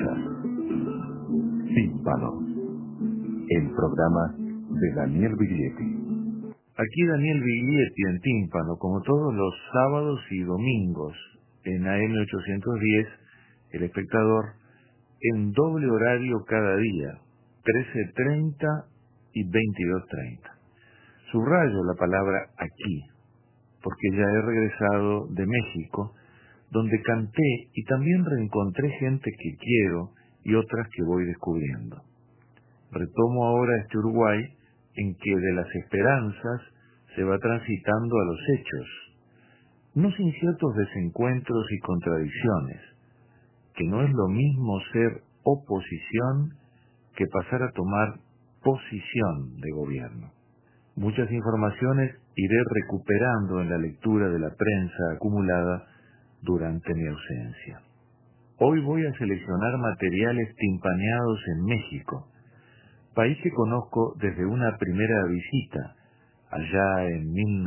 comienza Tímpano, el programa de Daniel Biglietti. Aquí Daniel Biglietti en Tímpano, como todos los sábados y domingos en AM 810, El Espectador, en doble horario cada día, 13:30 y 22:30. Subrayo la palabra aquí, porque ya he regresado de México, donde canté y también reencontré gente que quiero y otras que voy descubriendo. Retomo ahora este Uruguay en que de las esperanzas se va transitando a los hechos, no sin ciertos desencuentros y contradicciones, que no es lo mismo ser oposición que pasar a tomar posición de gobierno. Muchas informaciones iré recuperando en la lectura de la prensa acumulada durante mi ausencia. Hoy voy a seleccionar materiales timpaneados en México, país que conozco desde una primera visita, allá en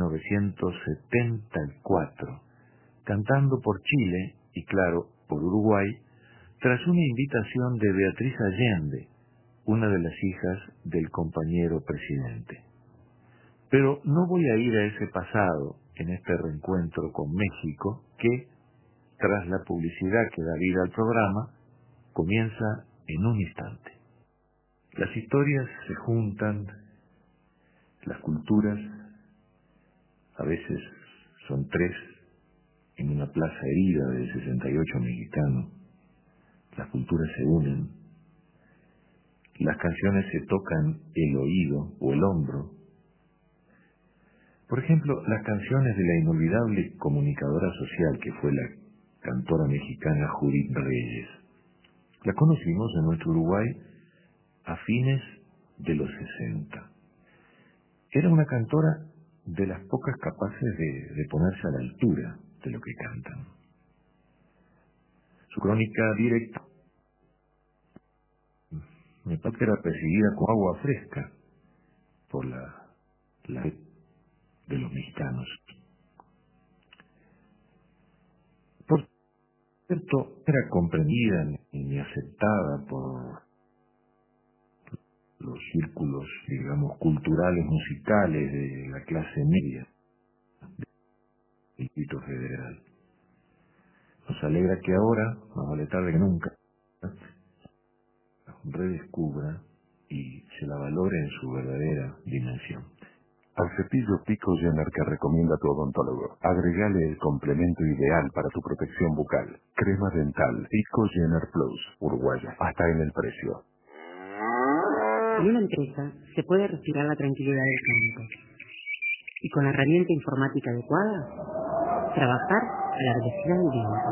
1974, cantando por Chile y, claro, por Uruguay, tras una invitación de Beatriz Allende, una de las hijas del compañero presidente. Pero no voy a ir a ese pasado en este reencuentro con México que, tras la publicidad que da vida al programa, comienza en un instante. Las historias se juntan, las culturas, a veces son tres, en una plaza herida de 68 mexicanos, las culturas se unen, las canciones se tocan el oído o el hombro. Por ejemplo, las canciones de la inolvidable comunicadora social que fue la cantora mexicana Judith Reyes. La conocimos en nuestro Uruguay a fines de los 60. Era una cantora de las pocas capaces de ponerse a la altura de lo que cantan. Su crónica directa me parece que era perseguida con agua fresca por la de los mexicanos. Por cierto, era comprendida ni aceptada por los círculos, digamos, culturales, musicales de la clase media del Distrito Federal. Nos alegra que ahora, más vale tarde que nunca, redescubra y se la valore en su verdadera dimensión. Al cepillo Pico Jenner que recomienda tu odontólogo, agregale el complemento ideal para tu protección bucal. Crema dental Pico Jenner Plus, uruguaya, hasta en el precio. En una empresa se puede respirar la tranquilidad del campo y con la herramienta informática adecuada, trabajar a la velocidad del viento.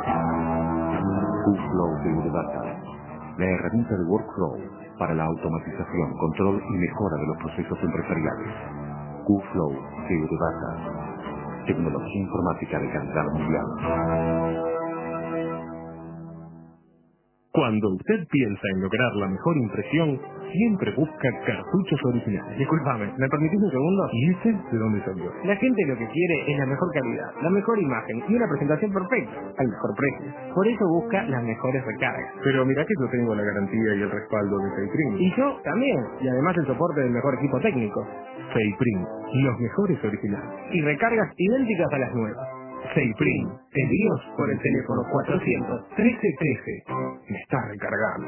QFlow de Udebata, la herramienta de workflow para la automatización, control y mejora de los procesos empresariales. QFlow de Udebata, tecnología informática de calidad mundial. Cuando usted piensa en lograr la mejor impresión, siempre busca cartuchos originales. Disculpame, ¿me permitís un segundo? ¿Y ese de dónde salió? La gente lo que quiere es la mejor calidad, la mejor imagen y una presentación perfecta, al mejor precio. Por eso busca las mejores recargas. Pero mira que yo tengo la garantía y el respaldo de Feiprim. Y yo también, y además el soporte del mejor equipo técnico. Feiprim, los mejores originales. Y recargas idénticas a las nuevas. Feiprim, envíos por el teléfono 400 1313. Me está recargando.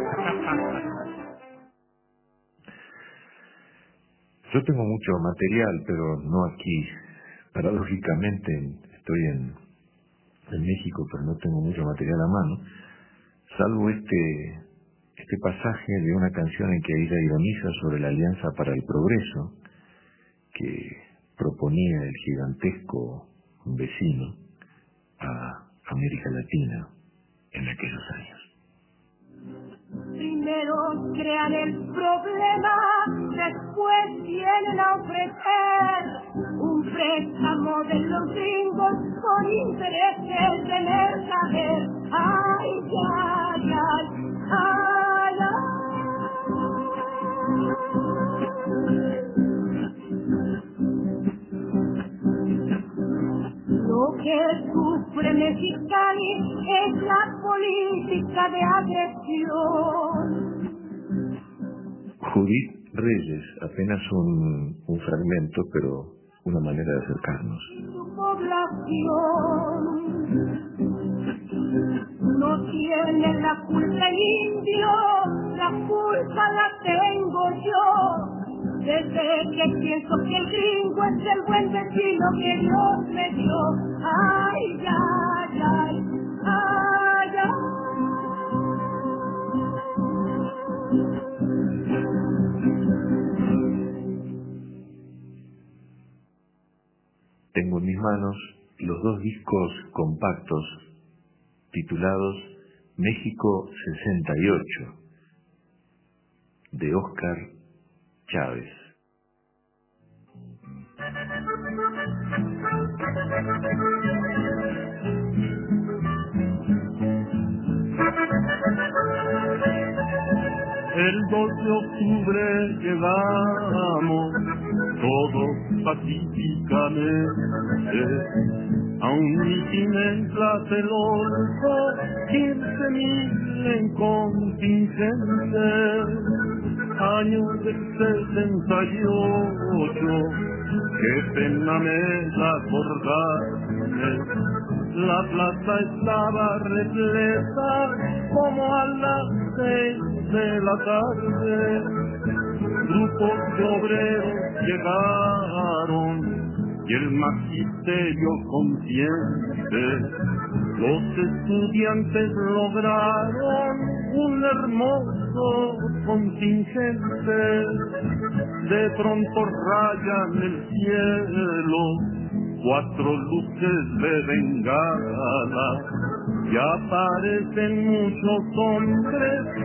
Yo tengo mucho material, pero no aquí. Paradójicamente estoy en México, pero no tengo mucho material a mano, salvo este pasaje de una canción en que ella ironiza sobre la Alianza para el Progreso que proponía el gigantesco vecino a América Latina en aquellos años. Primero crean el problema, después vienen a ofrecer un préstamo de los gringos con intereses de mercader. Ay, ay, ay, ay, ay. Lo que sufre Mexicali es la política de agresión. Judith Reyes, apenas un fragmento, pero una manera de acercarnos. Su población no tiene la culpa el indio, la culpa la tengo yo. Desde que pienso que el gringo es el buen vecino que Dios me dio. Ay, ay, ay, ay, ay. Tengo en mis manos los dos discos compactos titulados México 68 de Óscar Chávez. El 2 de octubre llegamos todos pacíficamente a un mitin en Tlatelolco, 15,000 en contingente. Año del 68, qué pena me da acordarme. La plaza estaba repleta como a las 6 de la tarde. Grupos de obreros llegaron y el magisterio consciente. Los estudiantes lograron un hermoso contingente. De pronto rayan el cielo 4 luces de bengala y aparecen muchos hombres